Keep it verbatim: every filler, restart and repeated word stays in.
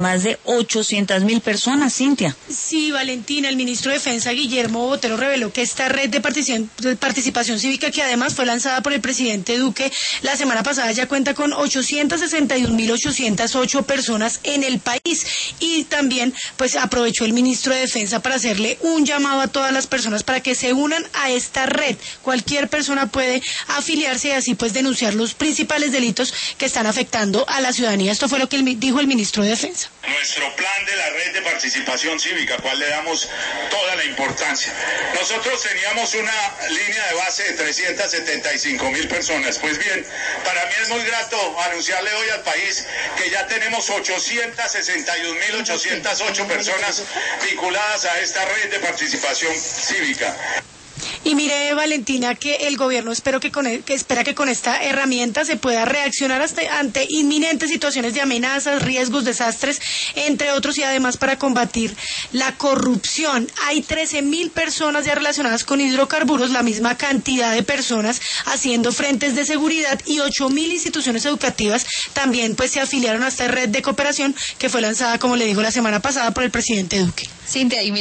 más de ochocientas mil personas, Cintia. Sí, Valentina, el ministro de Defensa, Guillermo Botero, reveló que esta red de participación, de participación cívica, que además fue lanzada por el presidente Duque la semana pasada, ya cuenta con ochocientas sesenta y un mil ochocientas ocho personas en el país. Y también, pues, aprovechó el ministro de Defensa para hacerle un llamado a todas las personas para que se unan a esta red. Cualquier persona puede afiliarse y así, pues, denunciar los principales delitos que están afectando a la ciudadanía. Esto fue lo que dijo el ministro de Defensa. Nuestro plan de la red de participación cívica, cual le damos toda la importancia. Nosotros teníamos una línea de base de trescientas setenta y cinco mil personas. Pues bien, para mí es muy grato anunciarle hoy al país que ya tenemos ochocientas sesenta y un mil ochocientas ocho personas vinculadas a esta red de participación cívica. Y mire, Valentina, que el gobierno espero que, con, que espera que con esta herramienta se pueda reaccionar hasta, ante inminentes situaciones de amenazas, riesgos, desastres, entre otros, y además para combatir la corrupción. Hay trece mil personas ya relacionadas con hidrocarburos, la misma cantidad de personas haciendo frentes de seguridad, y ocho mil instituciones educativas también, pues, se afiliaron a esta red de cooperación que fue lanzada, como le digo, la semana pasada por el presidente Duque. Cintia, y